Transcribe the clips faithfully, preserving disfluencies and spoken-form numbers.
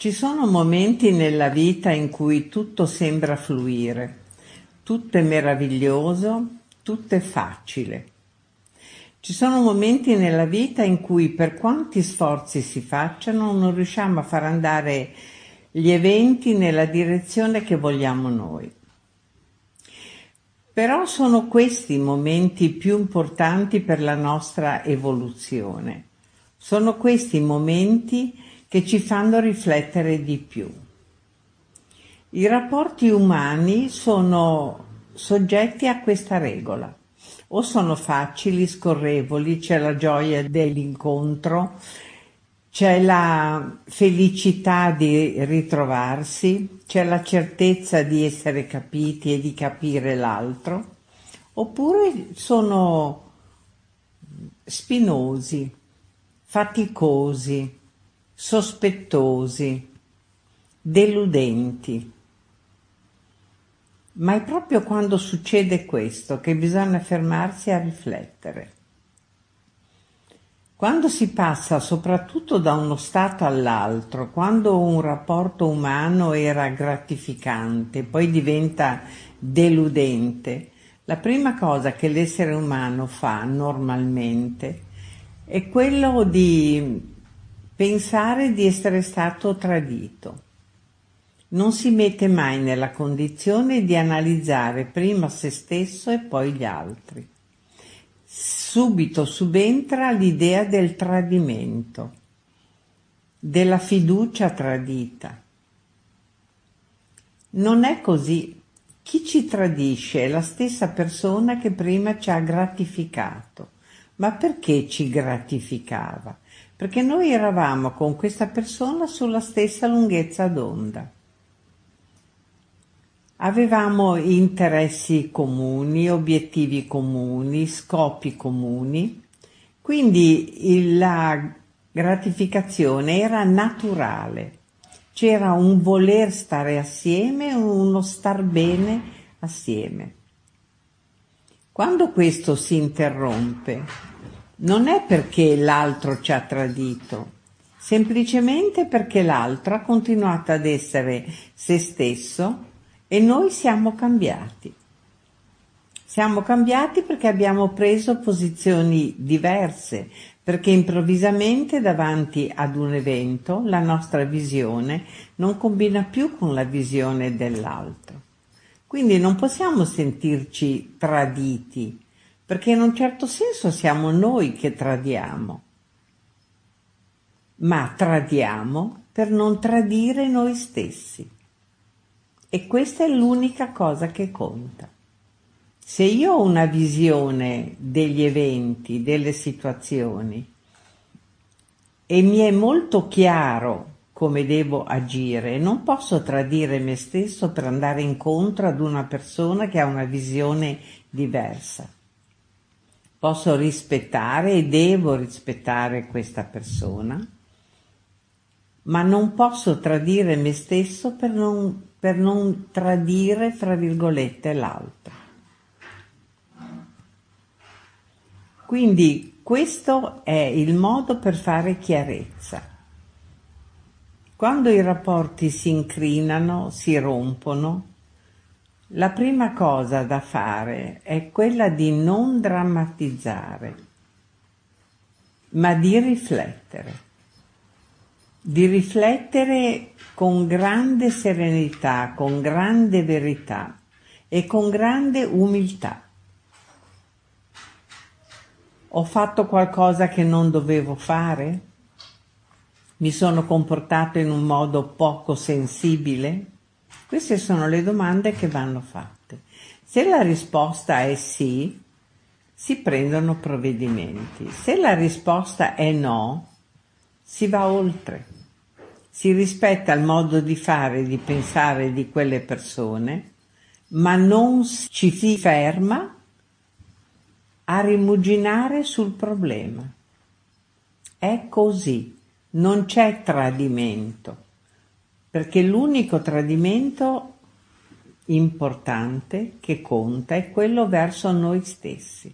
Ci sono momenti nella vita in cui tutto sembra fluire, tutto è meraviglioso, tutto è facile. Ci sono momenti nella vita in cui, per quanti sforzi si facciano, non riusciamo a far andare gli eventi nella direzione che vogliamo noi. Però sono questi i momenti più importanti per la nostra evoluzione. Sono questi i momenti che ci fanno riflettere di più. I rapporti umani sono soggetti a questa regola. O sono facili, scorrevoli, c'è la gioia dell'incontro, c'è la felicità di ritrovarsi, c'è la certezza di essere capiti e di capire l'altro, oppure sono spinosi, faticosi, sospettosi, deludenti. Ma è proprio quando succede questo che bisogna fermarsi a riflettere. Quando si passa soprattutto da uno stato all'altro, quando un rapporto umano era gratificante, poi diventa deludente, la prima cosa che l'essere umano fa normalmente è quello di pensare di essere stato tradito. Non si mette mai nella condizione di analizzare prima se stesso e poi gli altri. Subito subentra l'idea del tradimento, della fiducia tradita. Non è così. Chi ci tradisce è la stessa persona che prima ci ha gratificato. Ma perché ci gratificava? Perché noi eravamo con questa persona sulla stessa lunghezza d'onda. Avevamo interessi comuni, obiettivi comuni, scopi comuni, quindi il, la gratificazione era naturale, c'era un voler stare assieme, uno star bene assieme. Quando questo si interrompe, non è perché l'altro ci ha tradito, semplicemente perché l'altro ha continuato ad essere se stesso e noi siamo cambiati. Siamo cambiati perché abbiamo preso posizioni diverse, perché improvvisamente davanti ad un evento la nostra visione non combina più con la visione dell'altro. Quindi non possiamo sentirci traditi, perché in un certo senso siamo noi che tradiamo, ma tradiamo per non tradire noi stessi. E questa è l'unica cosa che conta. Se io ho una visione degli eventi, delle situazioni, e mi è molto chiaro come devo agire, non posso tradire me stesso per andare incontro ad una persona che ha una visione diversa. Posso rispettare e devo rispettare questa persona, ma non posso tradire me stesso per non, per non tradire, fra virgolette, l'altro. Quindi questo è il modo per fare chiarezza. Quando i rapporti si incrinano, si rompono, la prima cosa da fare è quella di non drammatizzare, ma di riflettere. Di riflettere con grande serenità, con grande verità e con grande umiltà. Ho fatto qualcosa che non dovevo fare? Mi sono comportato in un modo poco sensibile? Queste sono le domande che vanno fatte. Se la risposta è sì, si prendono provvedimenti. Se la risposta è no, si va oltre. Si rispetta il modo di fare, di pensare di quelle persone, ma non ci si ferma a rimuginare sul problema. È così, non c'è tradimento, perché l'unico tradimento importante che conta è quello verso noi stessi.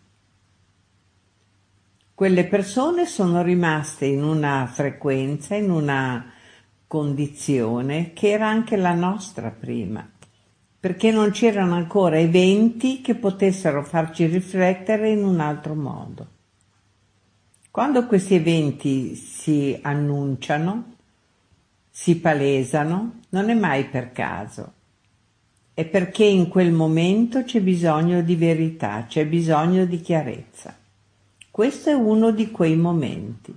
Quelle persone sono rimaste in una frequenza, in una condizione che era anche la nostra prima, perché non c'erano ancora eventi che potessero farci riflettere in un altro modo. Quando questi eventi si annunciano, si palesano, non è mai per caso, è perché in quel momento c'è bisogno di verità, c'è bisogno di chiarezza. Questo è uno di quei momenti.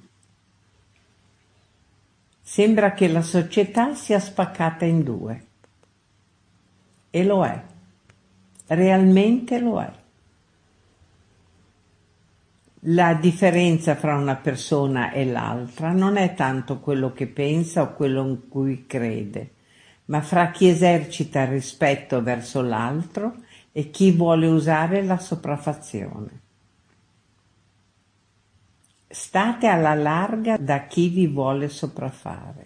Sembra che la società sia spaccata in due. E lo è. Realmente lo è. La differenza fra una persona e l'altra non è tanto quello che pensa o quello in cui crede, ma fra chi esercita il rispetto verso l'altro e chi vuole usare la sopraffazione. State alla larga da chi vi vuole sopraffare.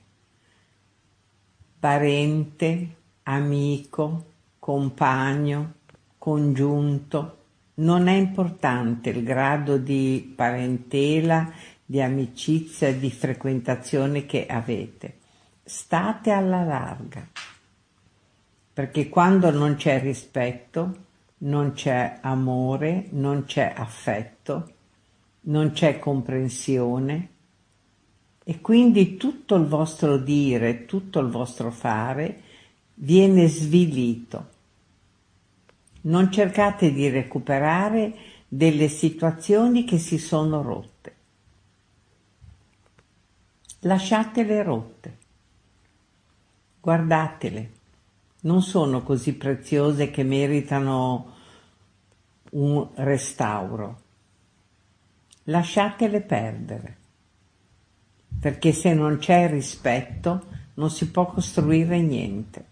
Parente, amico, compagno, congiunto. Non è importante il grado di parentela, di amicizia, di frequentazione che avete. State alla larga, perché quando non c'è rispetto, non c'è amore, non c'è affetto, non c'è comprensione e quindi tutto il vostro dire, tutto il vostro fare viene svilito. Non cercate di recuperare delle situazioni che si sono rotte. Lasciatele rotte. Guardatele. Non sono così preziose che meritano un restauro. Lasciatele perdere. Perché se non c'è rispetto non si può costruire niente.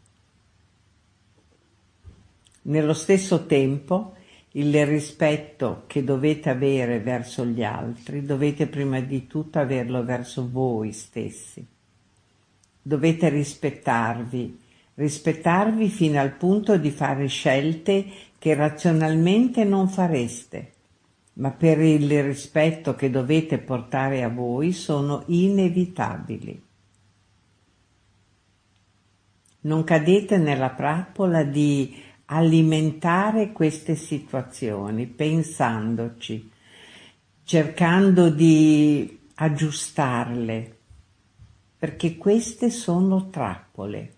Nello stesso tempo, il rispetto che dovete avere verso gli altri, dovete prima di tutto averlo verso voi stessi. Dovete rispettarvi, rispettarvi fino al punto di fare scelte che razionalmente non fareste, ma per il rispetto che dovete portare a voi sono inevitabili. Non cadete nella trappola di alimentare queste situazioni, pensandoci, cercando di aggiustarle, perché queste sono trappole.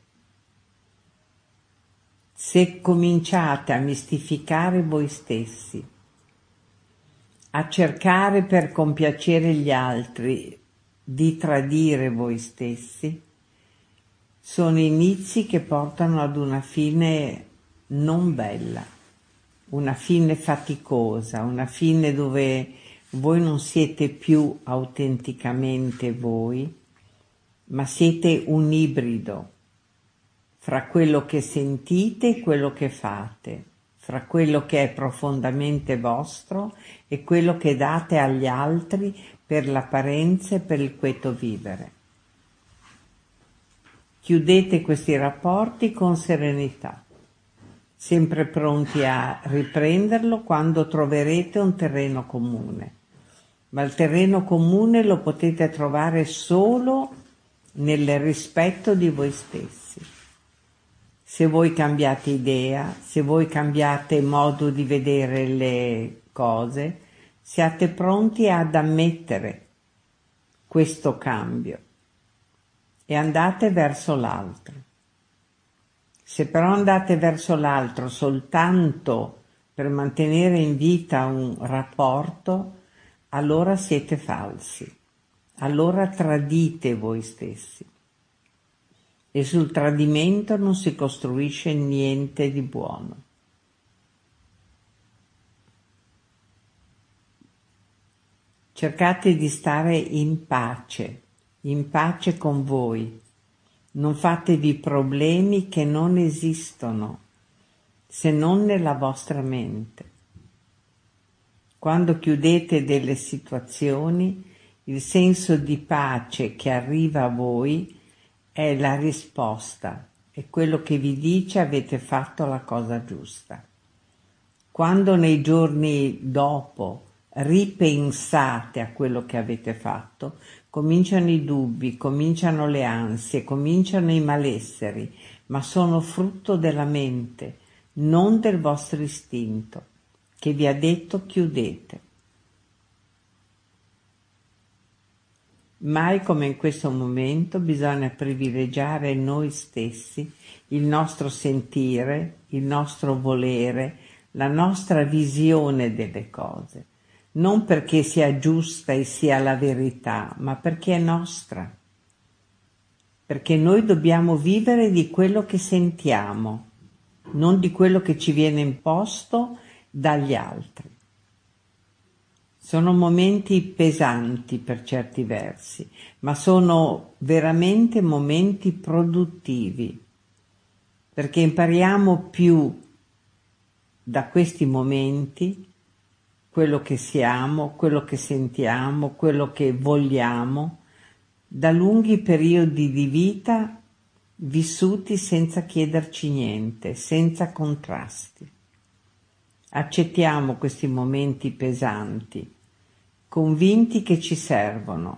Se cominciate a mistificare voi stessi, a cercare per compiacere gli altri di tradire voi stessi, sono inizi che portano ad una fine non bella, una fine faticosa, una fine dove voi non siete più autenticamente voi, ma siete un ibrido fra quello che sentite e quello che fate, fra quello che è profondamente vostro e quello che date agli altri per l'apparenza e per il quieto vivere. Chiudete questi rapporti con serenità, sempre pronti a riprenderlo quando troverete un terreno comune. Ma il terreno comune lo potete trovare solo nel rispetto di voi stessi. Se voi cambiate idea, se voi cambiate modo di vedere le cose, siate pronti ad ammettere questo cambio e andate verso l'altro. Se però andate verso l'altro soltanto per mantenere in vita un rapporto, allora siete falsi, allora tradite voi stessi. E sul tradimento non si costruisce niente di buono. Cercate di stare in pace, in pace con voi. Non fatevi problemi che non esistono, se non nella vostra mente. Quando chiudete delle situazioni, il senso di pace che arriva a voi è la risposta, è quello che vi dice avete fatto la cosa giusta. Quando nei giorni dopo ripensate a quello che avete fatto, cominciano i dubbi, cominciano le ansie, cominciano i malesseri, ma sono frutto della mente, non del vostro istinto, che vi ha detto chiudete. Mai come in questo momento bisogna privilegiare noi stessi, il nostro sentire, il nostro volere, la nostra visione delle cose, non perché sia giusta e sia la verità, ma perché è nostra. Perché noi dobbiamo vivere di quello che sentiamo, non di quello che ci viene imposto dagli altri. Sono momenti pesanti per certi versi, ma sono veramente momenti produttivi, perché impariamo più da questi momenti quello che siamo, quello che sentiamo, quello che vogliamo, da lunghi periodi di vita vissuti senza chiederci niente, senza contrasti. Accettiamo questi momenti pesanti, convinti che ci servono,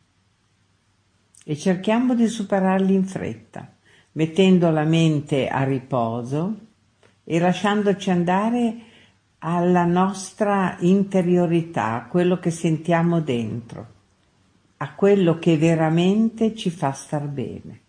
e cerchiamo di superarli in fretta, mettendo la mente a riposo e lasciandoci andare alla nostra interiorità, a quello che sentiamo dentro, a quello che veramente ci fa star bene.